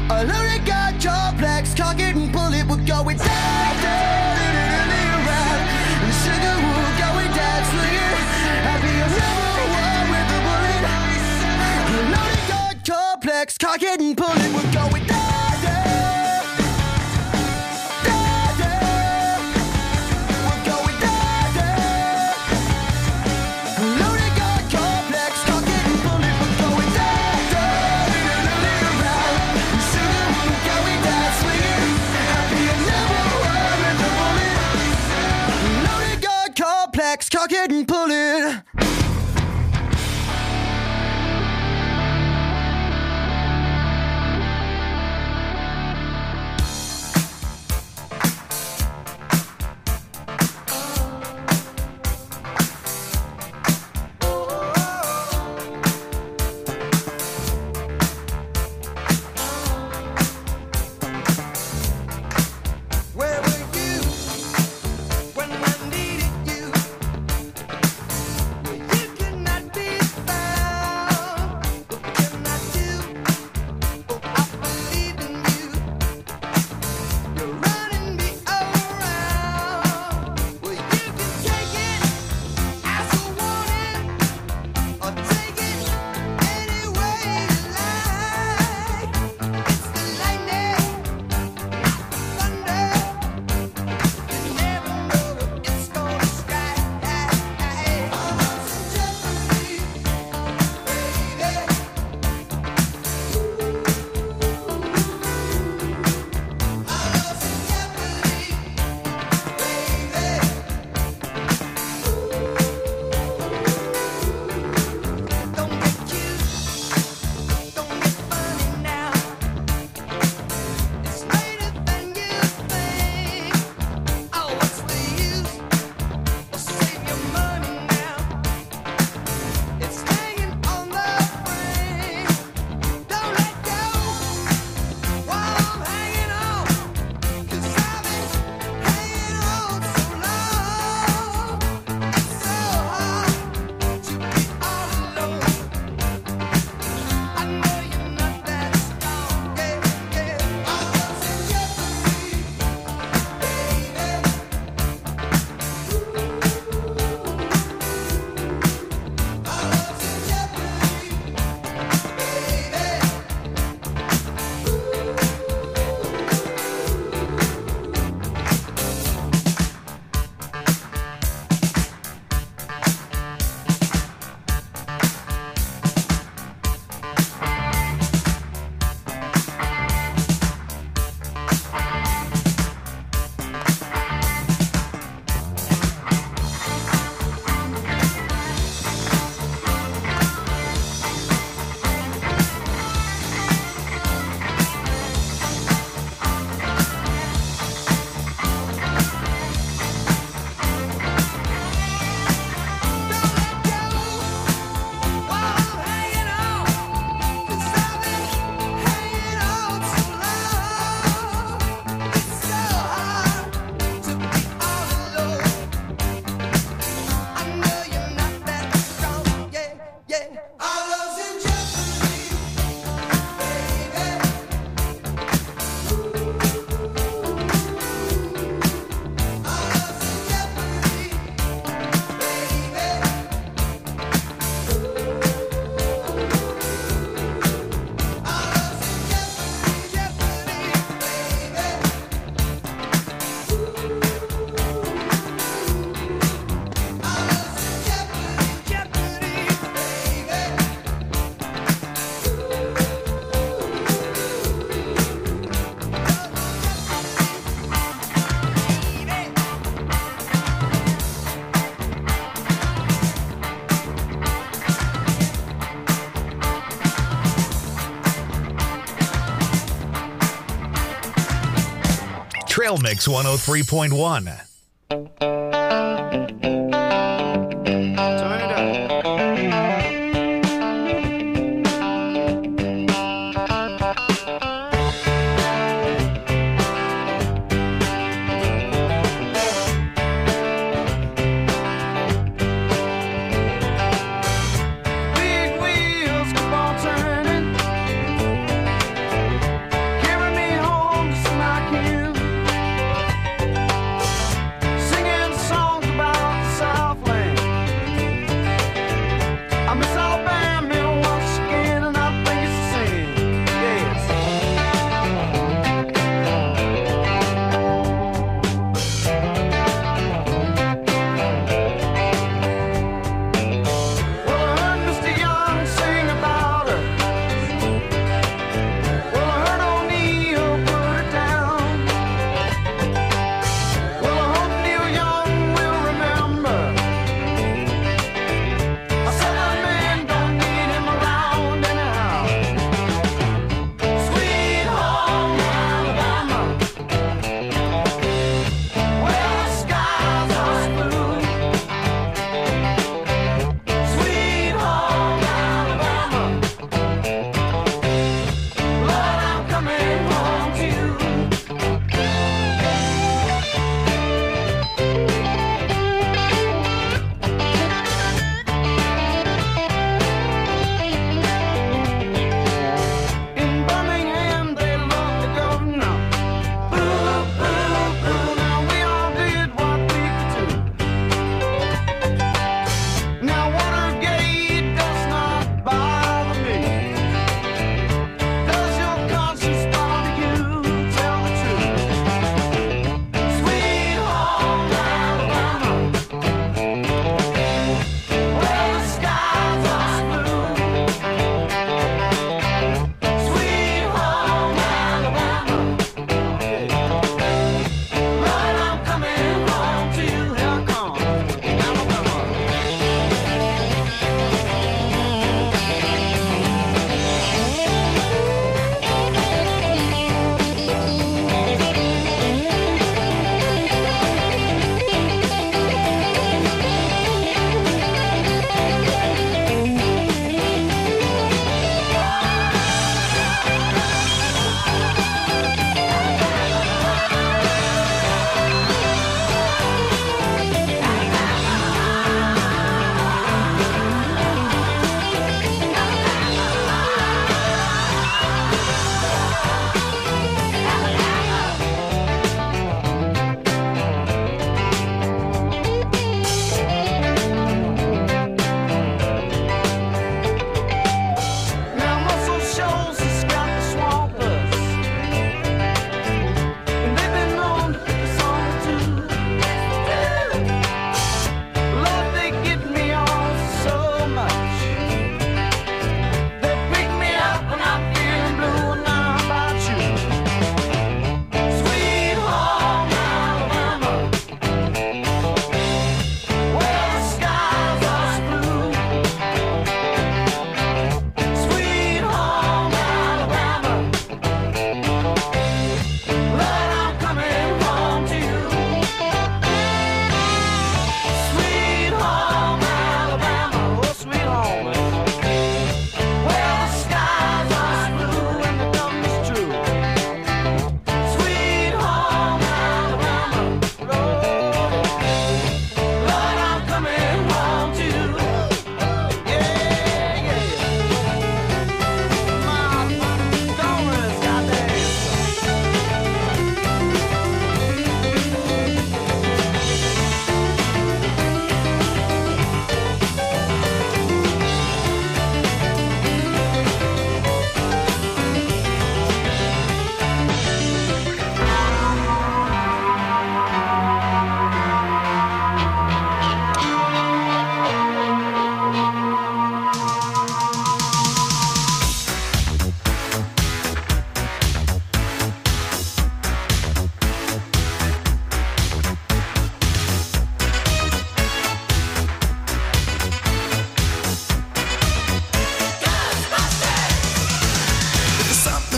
A loaded gun complex, cock it and pull it, we're going down, down, around. And sugar, we're going down, swinging. Happy I'm number one with the bullet. A loaded gun complex, cock it and pull it, we're going down, down, down, down. We're going down, down. A loaded gun complex, cock it and pull it, we're going down, down, around. And sugar, we're going down, swinging. Happy I'm number one with the bullet. Loaded gun complex, cock it and pull it. Where were you when I needed you? You could not be found. What can I do? Oh, I believe in you. You're running me around. Well, you can take it as a warning, or take it any way you like. It's the lightning, thunder. You never know what it's gonna strike. All love's in jeopardy, baby. All love's in jeopardy, baby. Don't get cute, don't get funny now. It's later than you think. Oh, what's the use? Well, save your money now. It's hanging on the frame. Don't let go while I'm hanging on. 'Cause I've been hanging on so long. It's so hard to be all alone. I know you're not that strong. Yeah, yeah. All love's in jeopardy, baby. All love's in jeopardy, baby. Trail Mix 103.1. Turn it up. Big wheels keep on turning.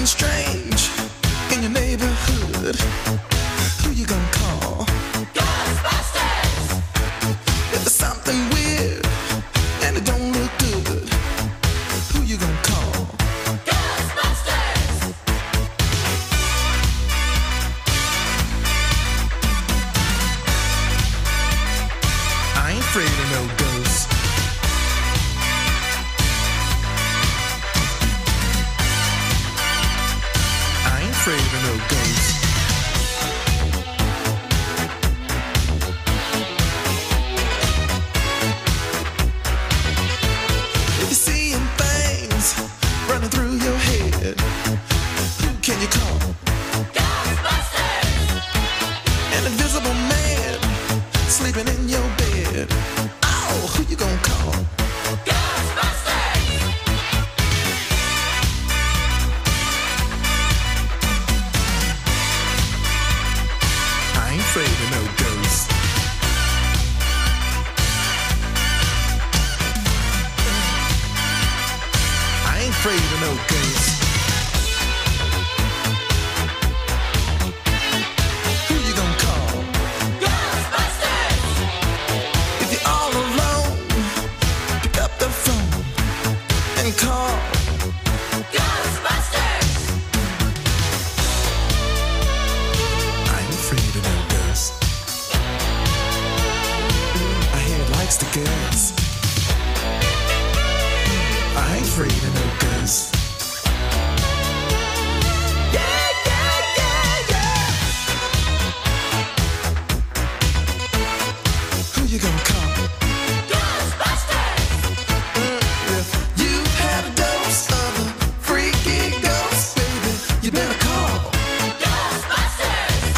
strange in your neighborhood, who you gonna call? Ghostbusters! If there's something weird and it don't look good, who you gonna call? Ghostbusters! I ain't afraid of no ghosts. I ain't afraid of no ghosts. If you're seeing things running through your head, who can you call? Ghostbusters! An invisible man sleeping in your bed. Oh, who you gonna call? Ghostbusters! I ain't afraid of no ghosts. I ain't afraid of no ghosts. Who you gonna call? Ghostbusters! If you're all alone, pick up the phone and call Ghostbusters! I ain't afraid of no ghosts. I hear it likes the girls. I ain't afraid of no ghosts. Yeah, yeah, yeah, yeah. Who you gonna call? Ghostbusters! If you've had a dose of a freaky ghost, baby, you better call Ghostbusters!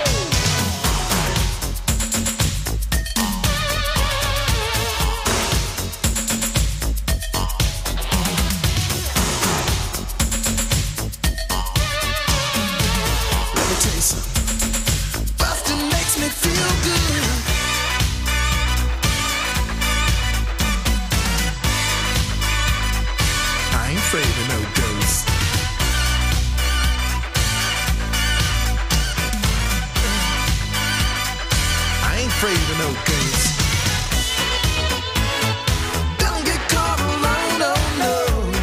Let me tell you something. Bustin' makes me feel good. I ain't afraid of no ghosts. I ain't afraid of no ghosts. Don't get caught alone, oh no.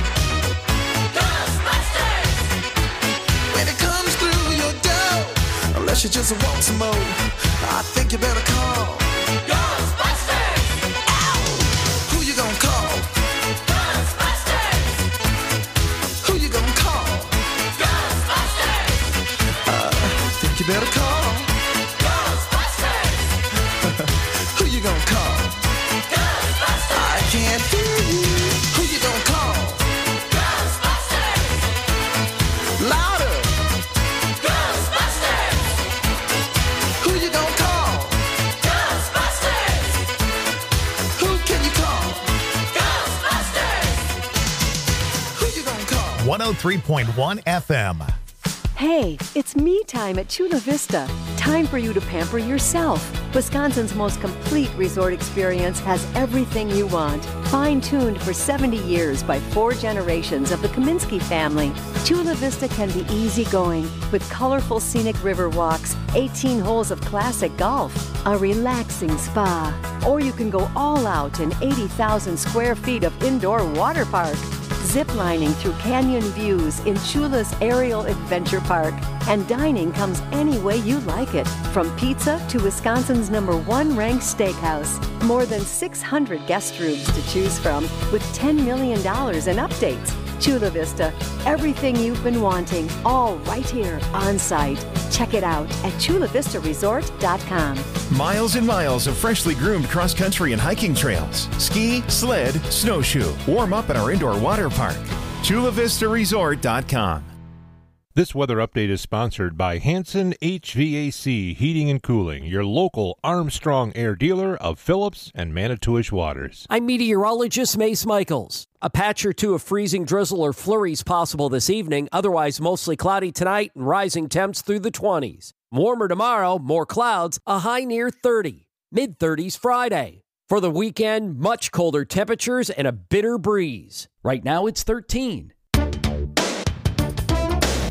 Ghostbusters! When it comes through your door, unless you just want some more, I think you better call Ghostbusters! Ow! Who you gonna call? Ghostbusters! Who you gonna call? Ghostbusters! Think you better call Ghostbusters! Who you gonna call? Ghostbusters! I can't hear you. Who you gonna call? Ghostbusters! Louder! Ghostbusters! Who you gonna call? Ghostbusters! Who can you call? Ghostbusters! Who you gonna call? 103.1 FM. Hey, it's me time at Chula Vista. Time for you to pamper yourself. Wisconsin's most complete resort experience has everything you want. Fine-tuned for 70 years by 4 generations of the Kaminsky family, Chula Vista can be easygoing with colorful scenic river walks, 18 holes of classic golf, a relaxing spa, or you can go all out in 80,000 square feet of indoor water park. Ziplining through canyon views in Chula's Aerial Adventure Park. And dining comes any way you like it, from pizza to Wisconsin's #1 ranked steakhouse. More than 600 guest rooms to choose from, with $10 million in updates. Chula Vista, everything you've been wanting, all right here on site. Check it out at chulavistaresort.com. Miles and miles of freshly groomed cross-country and hiking trails. Ski, sled, snowshoe. Warm up at our indoor water park. chulavistaresort.com. This weather update is sponsored by Hanson HVAC Heating and Cooling, your local Armstrong Air dealer of Phillips and Manitowish Waters. I'm meteorologist Mace Michaels. A patch or two of freezing drizzle or flurries possible this evening, otherwise mostly cloudy tonight and rising temps through the 20s. Warmer tomorrow, more clouds, a high near 30. Mid-30s Friday. For the weekend, much colder temperatures and a bitter breeze. Right now it's 13.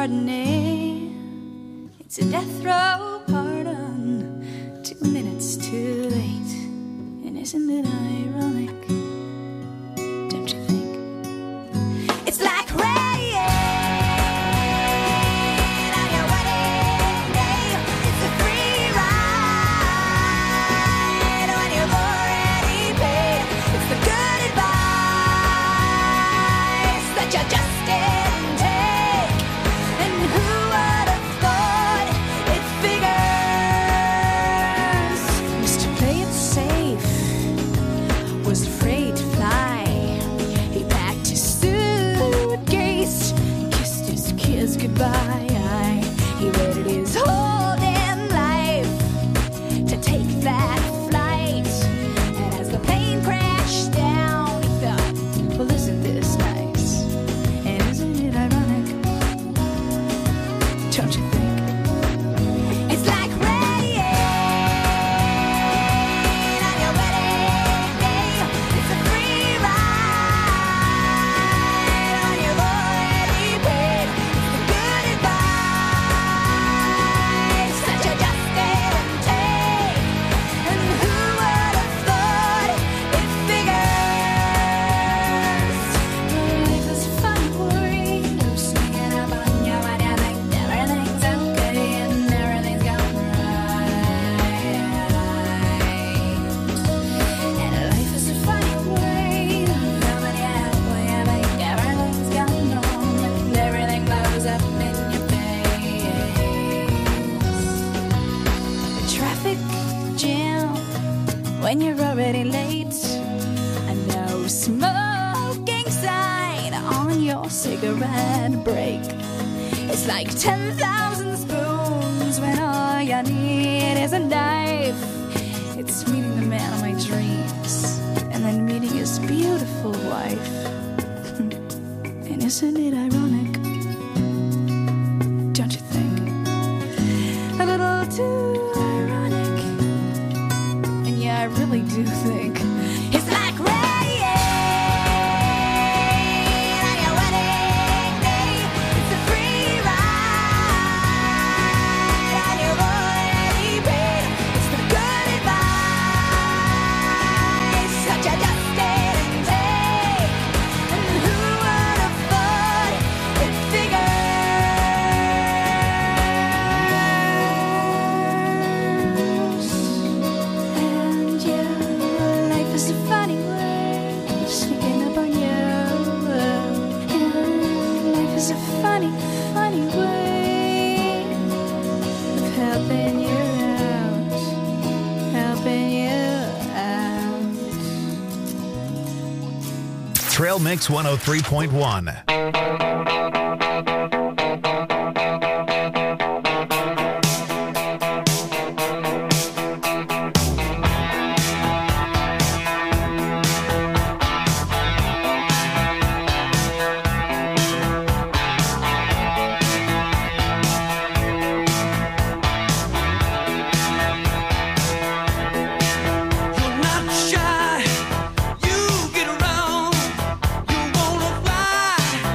Chardonnay. It's a death row pardon, 2 minutes too late. And isn't it ironic? Don't you think? It's like rain on your wedding day. It's a free ride when you've already paid. It's the good advice that you just didn't take. And who would have thought it figures? Mr. Play It Safe was afraid to fly. He packed his suitcase, kissed his kids goodbye. He waited his whole damn life to take that flight. And as the plane crashed down, he thought, well, isn't this nice? And isn't it ironic? Don't you think? It's like rain on your wedding day. It's a free ride when you've already paid. It's the good advice that you just didn't take. And who would have thought it figures? Life is a funny way of sneaking up on you when you think everything's okay and everything's going right. And life is a funny way of coming out when you think everything's going wrong and everything blows up in your face. A traffic jam when you're already late. A no smoking sign on your cigarette break. It's like 10,000 spoons when all you need is a knife. It's meeting the man of my dreams and then meeting his beautiful wife. And isn't it ironic? Don't you think? A little too ironic. And yeah, I really do think it's like rain on your wedding day. It's a free ride and you've already paid. It's the good advice that you just didn't take. And who would have thought it figures? And yeah, life is a funny way of sneaking up on you. And life is a funny, funny way of helping you out. Helping you out. Trail Mix 103.1. You're not shy, you get around, you wanna fly.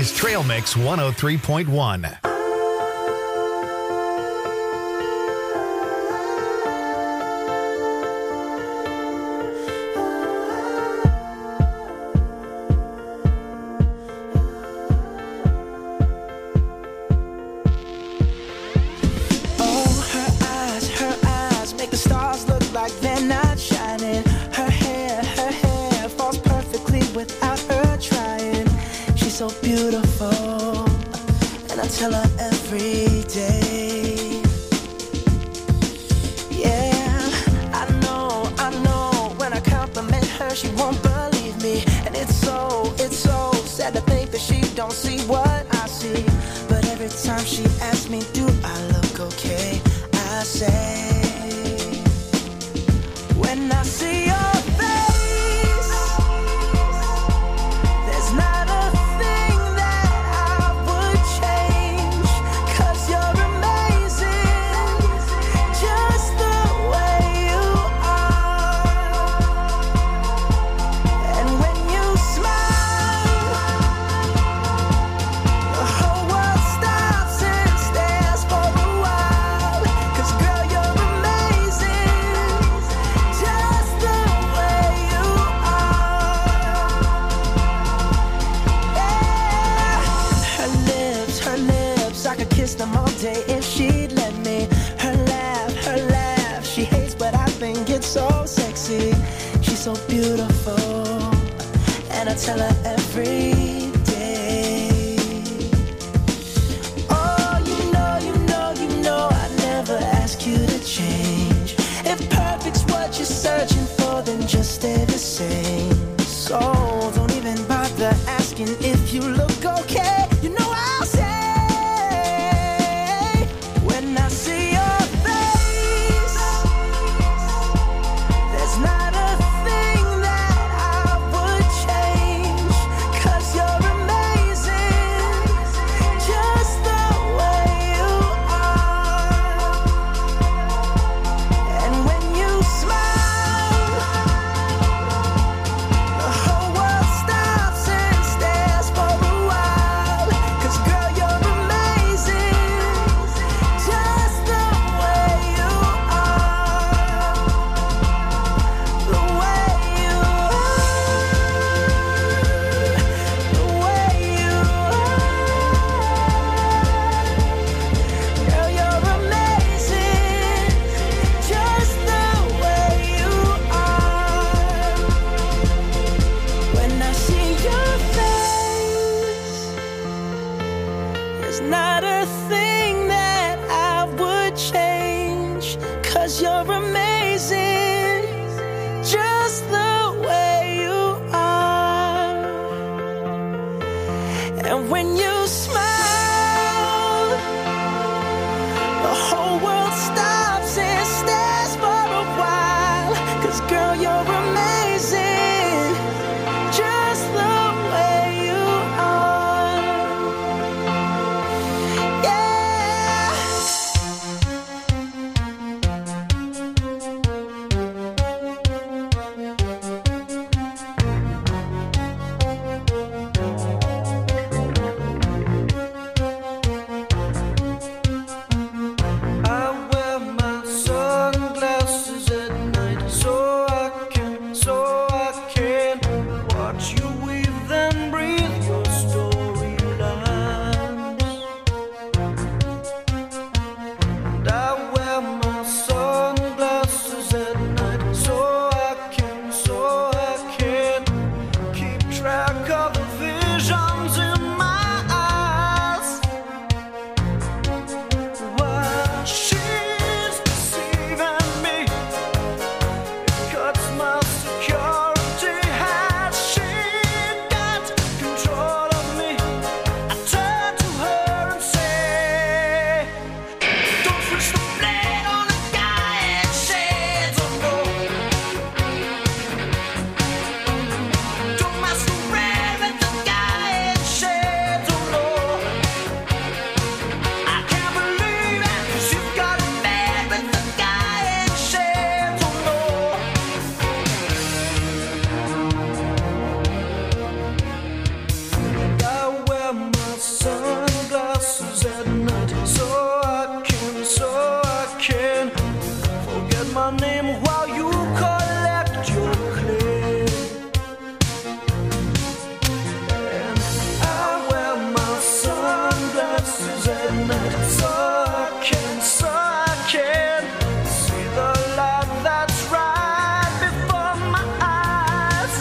is Trail Mix 103.1. Her eyes make the stars look like they're not shining. Her hair falls perfectly without her trying. She's so beautiful, and I tell her every day. Yeah, I know, when I compliment her, she won't believe me. And it's so sad to think that she don't see what I see. But every time she asks me, do I look okay? I say, when I see your face, there's not a thing that I would change. 'Cause you're amazing, just the way you are. And when you smile, the whole world stops and stares for a while. 'Cause girl, you're amazing, just the way you are. Yeah. Her lips, I could kiss them all day if she'd let me. Her laugh, she hates, but I think it's so sexy. She's so beautiful, and I tell her every day. Oh, you know, I never ask you to change. If perfect's what you're searching for, then just stay the same. So don't even bother asking if you look okay. You know I'll say, when I see your face, there's not a thing that I would change. 'Cause you're amazing, just the way you are. And when you smile, the whole world stops and stares for a while. 'Cause girl, you're amazing, just the way you are. The way you are. The way you are. Girl, you're amazing, just the way you are. When I see your face, there's not a thing that I would change. 'Cause you're amazing, just the way you are. And when you smile, the whole world stops and stares for a while. 'Cause girl, you're amazing, just the way you are. Yeah. So I can see the light that's right before my eyes.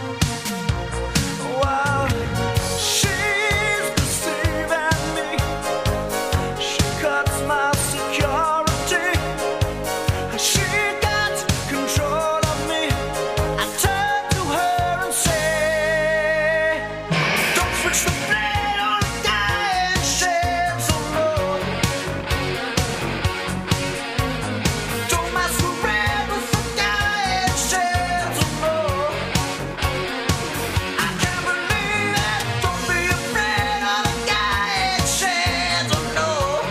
Wow, she's deceiving me. She cuts my security. She got control of me. I turn to her and say, don't switch the blade on the guy and sheds of love. Don't masquerade with the guy and sheds of love. I can't believe it. Don't be afraid of the guy and sheds of love.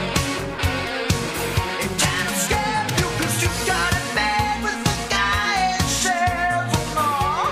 It can't escape you 'cause you got it made with the guy and sheds of love.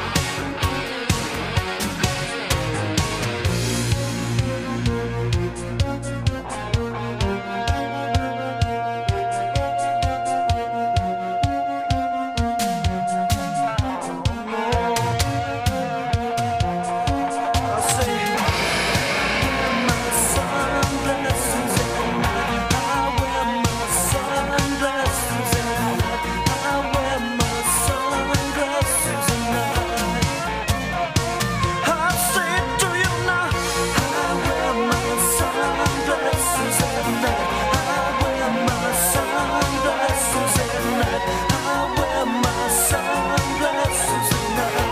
I say, wear my sunglasses at night. I wear my sunglasses at night. I wear my sunglasses at night. I say it to you now. I wear my sunglasses at night. I wear my sunglasses at night. I wear my sunglasses at night.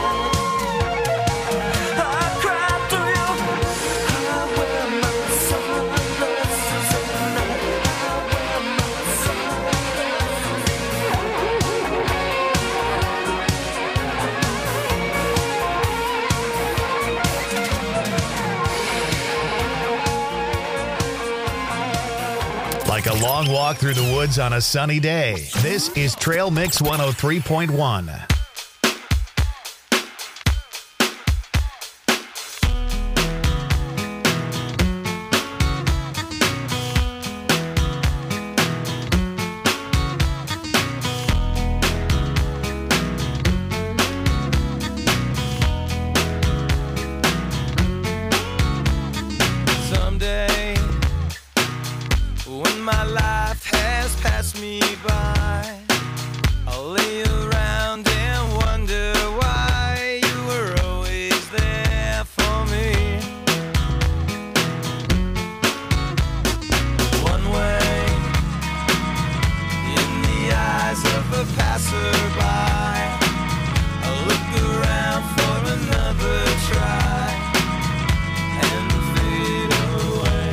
I cry to you. I wear my sunglasses at night. I wear my Like a long walk through the woods on a sunny day. This is Trail Mix 103.1. Someday, when my life has passed me by, I'll lay around and wonder why you were always there for me. One way, in the eyes of a passerby, I'll look around for another try and fade away.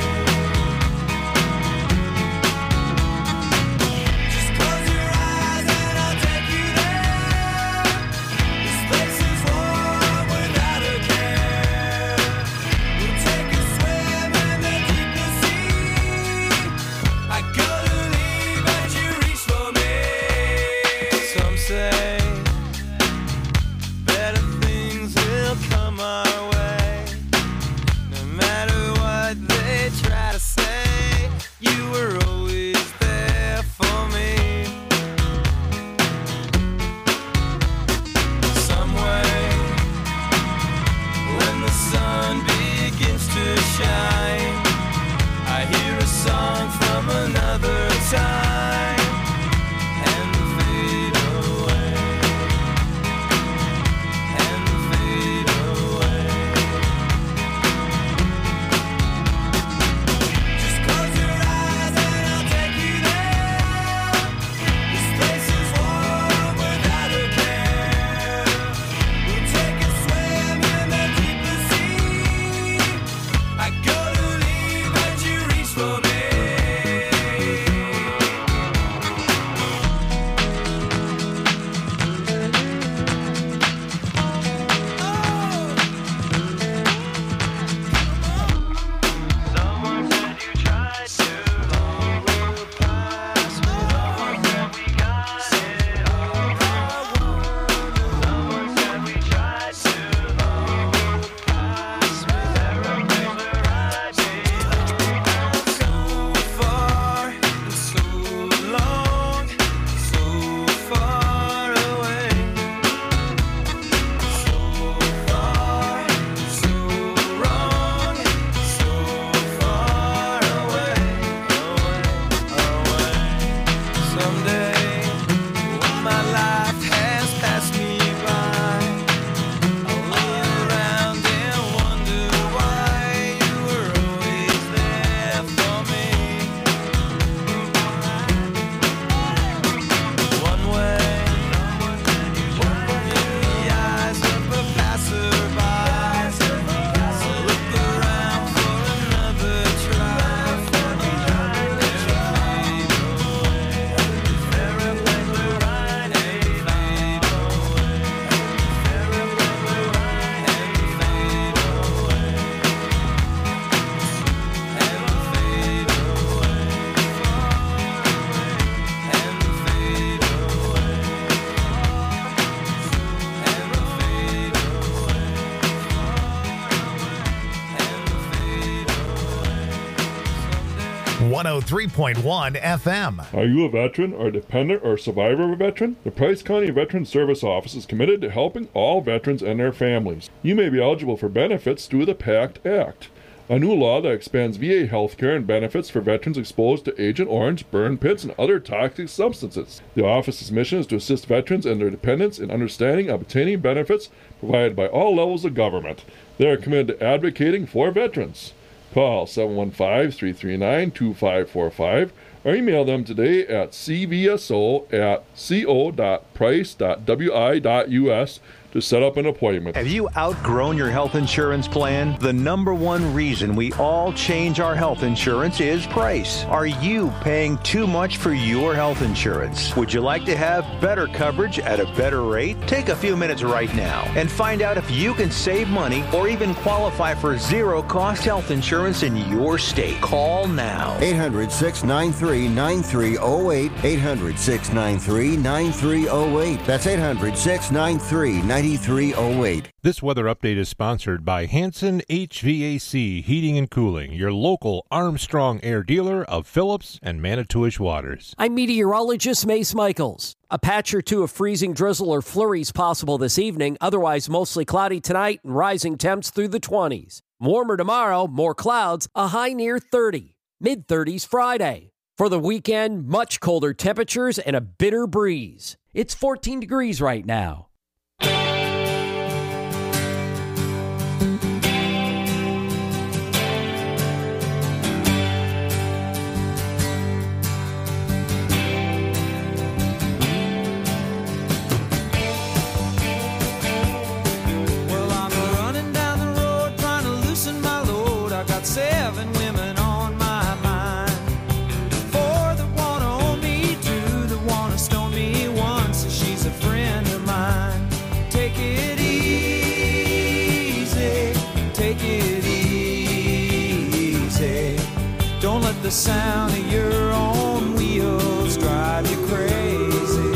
Just close your eyes and I'll take you there. This place is warm without a care. We'll take a swim in the deepest sea. I gotta leave but you reach for me. Some say better things will come our way. No matter what they try to say, you were always there for me. Some way, when the sun begins to shine, I hear a song from another time and fade away, and fade away. Just close your eyes and I'll take you there. This place is warm without a care. We'll take a swim in the deepest sea. I gotta leave but you reach for me. 103.1 FM. Are you a veteran or dependent or survivor of a veteran? The Price County Veteran Service Office is committed to helping all veterans and their families. You may be eligible for benefits through the PACT Act, a new law that expands VA health care and benefits for veterans exposed to Agent Orange, burn pits, and other toxic substances. The office's mission is to assist veterans and their dependents in understanding and obtaining benefits provided by all levels of government. They are committed to advocating for veterans. Call 715-339-2545 or email them today at cvso@co.price.wi.us to set up an appointment. Have you outgrown your health insurance plan? The number one reason we all change our health insurance is price. Are you paying too much for your health insurance? Would you like to have better coverage at a better rate? Take a few minutes right now and find out if you can save money or even qualify for zero-cost health insurance in your state. Call now. 800-693-9308. 800-693-9308. That's 800-693-9308. This weather update is sponsored by Hanson HVAC Heating and Cooling, your local Armstrong Air dealer of Phillips and Manitowish Waters. I'm meteorologist Mace Michaels. A patch or two of freezing drizzle or flurries possible this evening, otherwise mostly cloudy tonight and rising temps through the 20s. Warmer tomorrow, more clouds, a high near 30. Mid-30s Friday. For the weekend, much colder temperatures and a bitter breeze. It's 14 degrees right now. Well, I'm running down the road trying to loosen my load. I got 7 women on my mind. 4 that wanna own me, 2 that wanna stone me, 1 says she's a friend of mine. Take it easy, take it easy. Don't let the sound of your own wheels drive you crazy.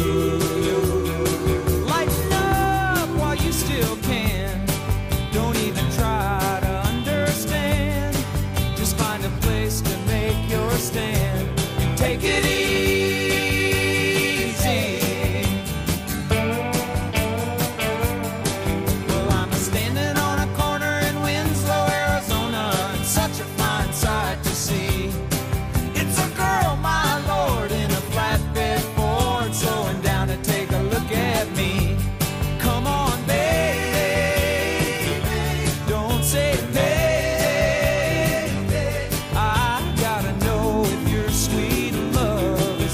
Lighten up while you still can. Don't even try to understand. Just find a place to make your stand. Take it easy. Well, I'm standing on a corner in Winslow, Arizona, and such a fine sight to see. It's a girl, my lord, in a flatbed Ford, slowing down to take a look at me. Come on, baby, don't say baby. I gotta know if you're sweet and loving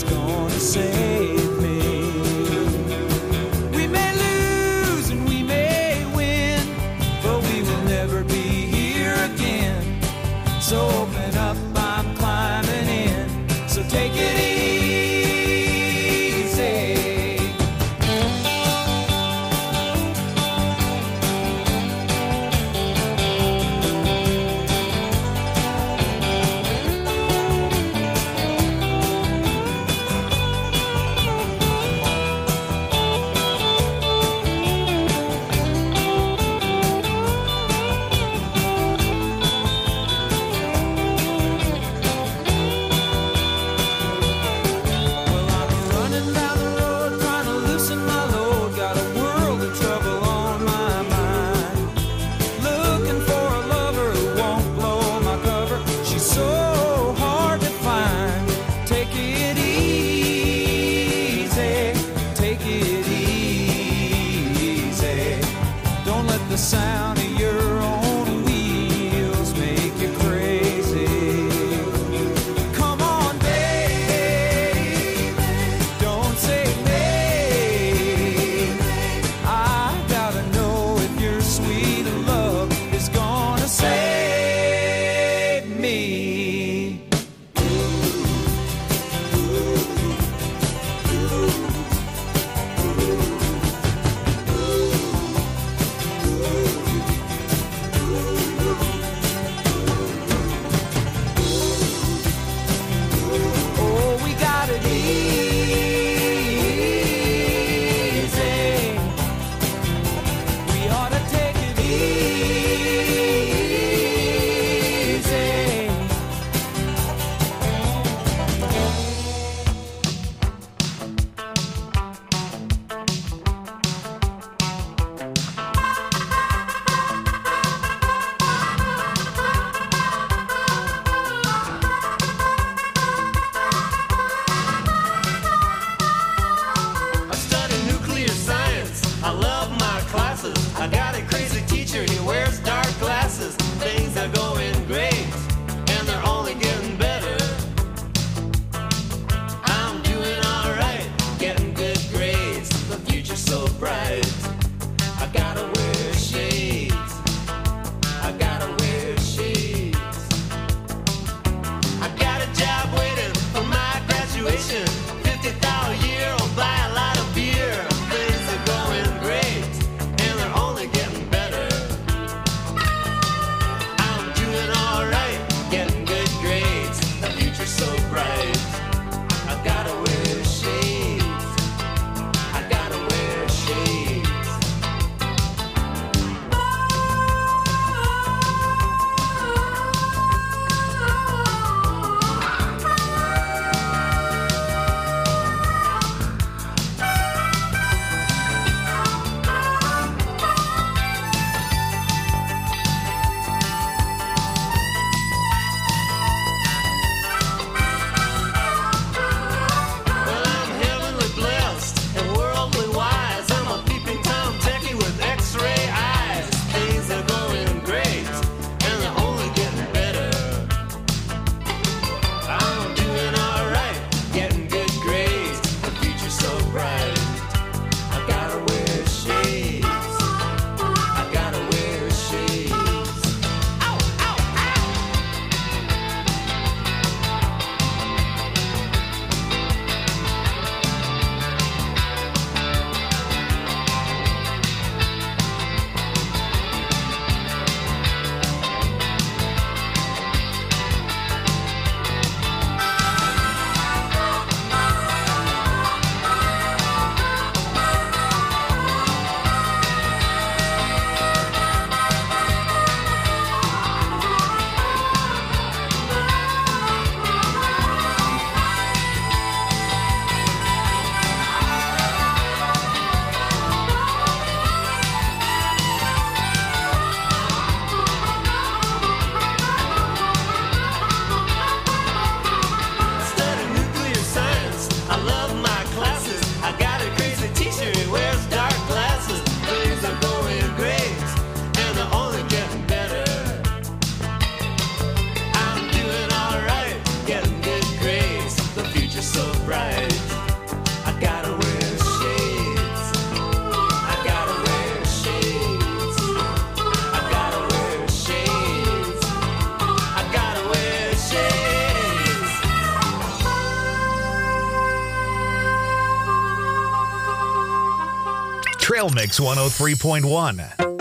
situation. 50,000 a year will buy a lot of beer. Things are going great, and they're only getting better. I'm doing alright, getting good grades. The future's so bright. I gotta wear shades. I gotta wear shades. Well, I'm heavenly blessed and worldly wise. I'm a peeping Tom techie with X-ray eyes. Things are going great, and they're only getting better. I'm doing alright, getting good grades. The future's so bright. I gotta wear shades. I gotta wear shades. Ow, ow, ow! Study nuclear science. I love my classes. I got a crazy teacher who wears dark glasses. Things are going great, and they're only getting better. I'm doing alright, getting good grades. The future's so bright. I gotta wear shades. I gotta wear shades. I gotta wear shades. I gotta wear shades. Trail Mix 103.1.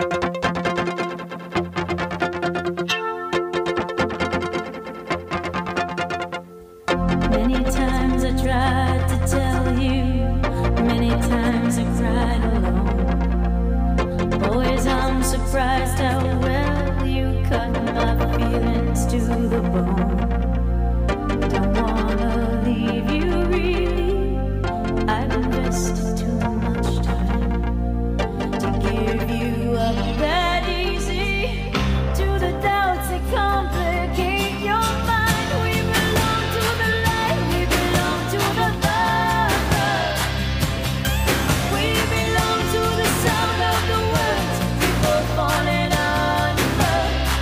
Many times I tried to tell you, many times I cried alone. Boys, I'm surprised how well you cut my feelings to the bone. Don't wanna leave you really, I've invested too much time to give you up that easy to the doubts that complicate your mind. We belong to the light, we belong to the love. We belong to the sound of the words we both falling under.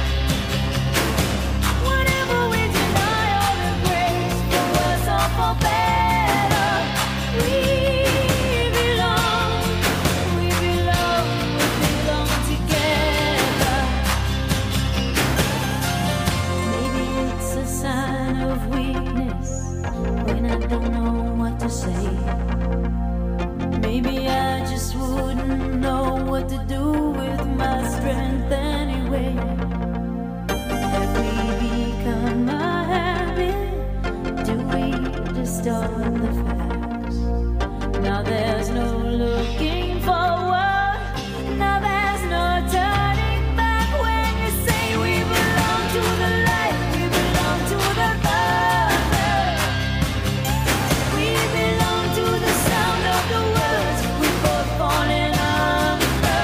Whatever we deny or embrace, for worse or for better, we belong together. Maybe it's a sign of weakness when I don't know what to say. Maybe I just wouldn't know what to do with my strength anyway. Have we become a habit? Do we distort the facts? Now there's no looking forward. Now there's no turning back when you say we belong to the light, we belong to the love. We belong to the sound of the words we both falling under.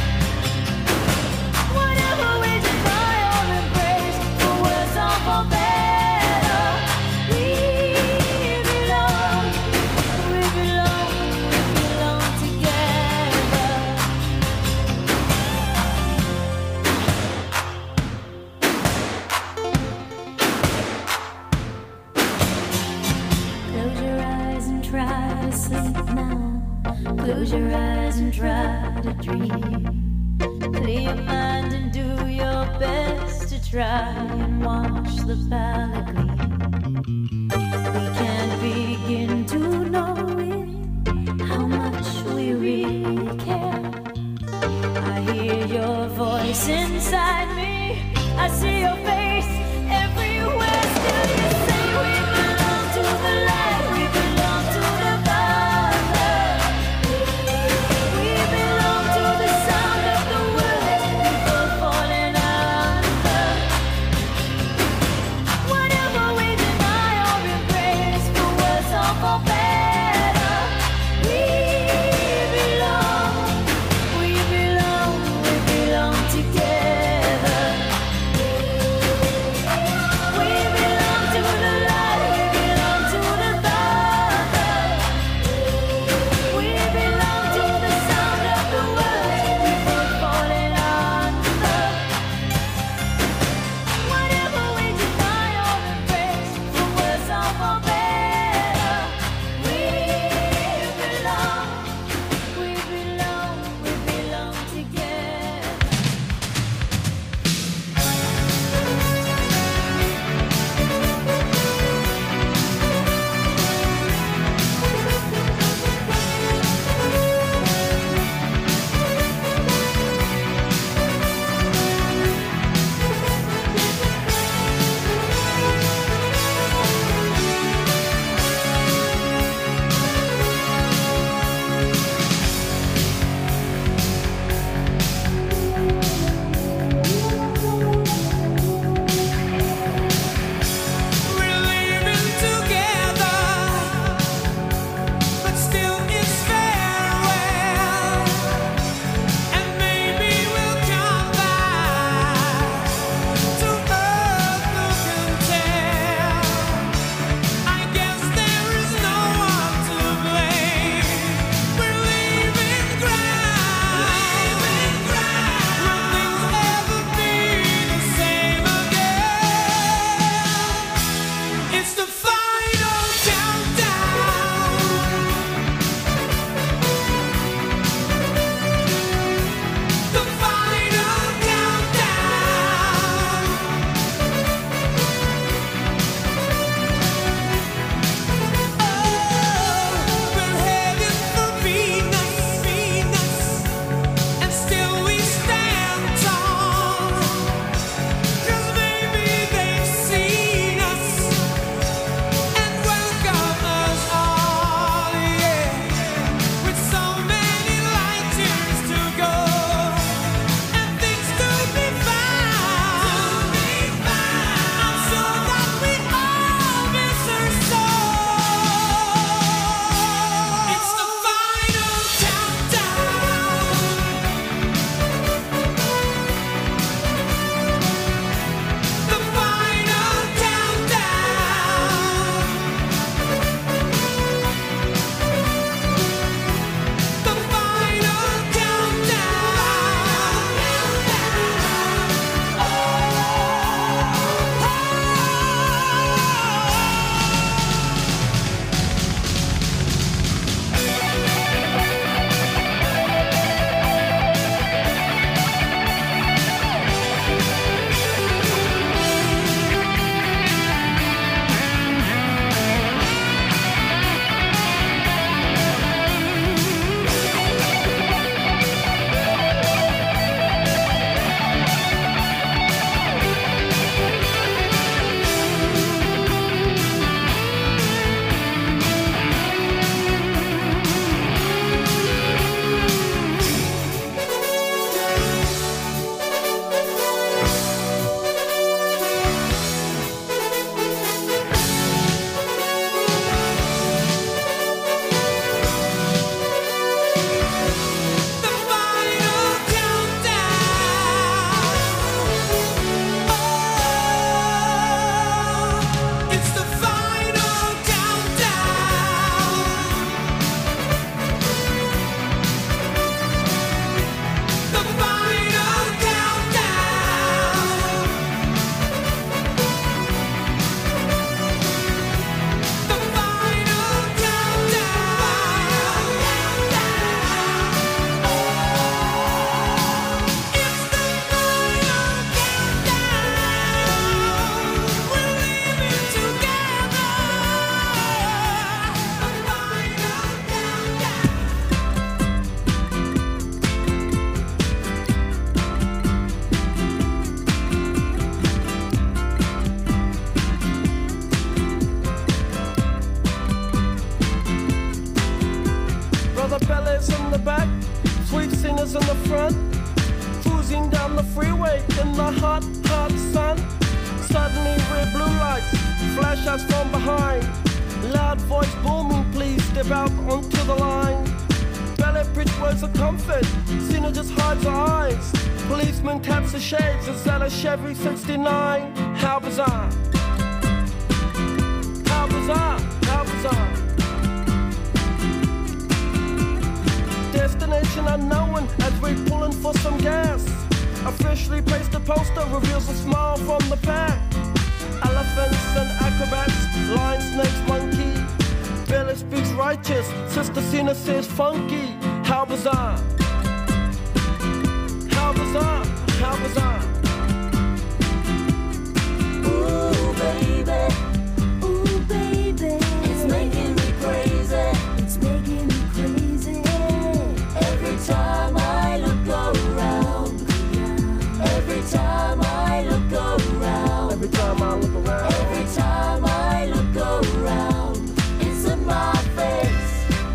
Whatever we deny or embrace, for worse or for better, we belong together. Close your eyes and try to sleep now. Close your eyes and try to dream. Clear your mind and do your best to try and watch the palette gleam. We can't be boys in the back, sweet singers in the front, cruising down the freeway in the hot, hot sun. Suddenly red blue lights flash us from behind. Loud voice booming, please step out onto the line. Ballet bridge words of comfort, Cena just hides her eyes. Policeman taps the shades, it's at a Chevy 69. How bizarre. How bizarre, how bizarre. Destination unknown as we're pulling for some gas. Officially placed a poster, reveals a smile from the pack. Elephants and acrobats, lion, snakes, monkey. Billy speaks righteous, Sister Cena says funky. How bizarre. How bizarre, how bizarre. Ooh, baby. Ooh, baby. It's making me crazy. It's making me crazy. Every time I look around. Every time I look around. Every time I look around. Every time I look around. It's in my face.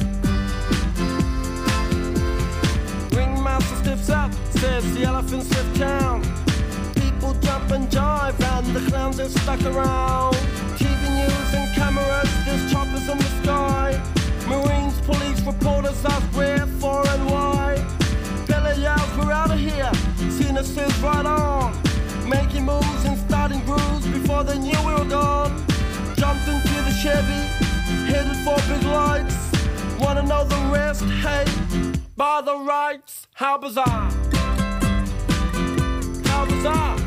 Ringmaster stiffs up, says the elephants lift town. People jump and jive and the clowns are stuck around. TV news and cameras, there's choppers in the sky. Marines, police, reporters ask where, for and why. Billy yells, we're out of here. Cena says right on. Making moves and starting grooves before they knew we were gone. Jumped into the Chevy, headed for big lights. Wanna know the rest? Hey, by the rights. How bizarre. How bizarre.